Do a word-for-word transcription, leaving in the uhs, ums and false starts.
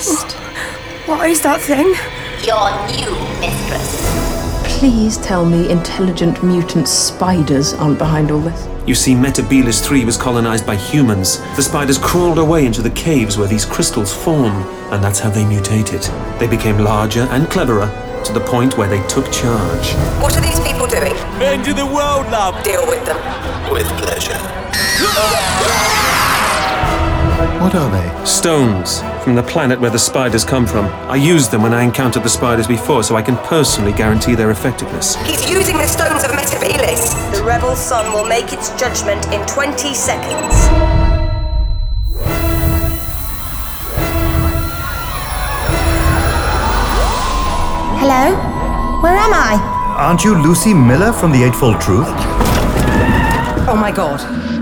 Nest. What is that thing? Your new mistress. Please tell me intelligent mutant spiders aren't behind all this. You see, Metabilis three was colonized by humans. The spiders crawled away into the caves where these crystals form, and that's how they mutated. They became larger and cleverer, to the point where they took charge. What are these people doing? End of the world, love! Deal with them. With pleasure. What are they? Stones, from the planet where the spiders come from. I used them when I encountered the spiders before, so I can personally guarantee their effectiveness. He's using the stones of Metabilis. The rebel sun will make its judgment in twenty seconds. Hello? Where am I? Aren't you Lucy Miller from The Eightfold Truth? Oh my god.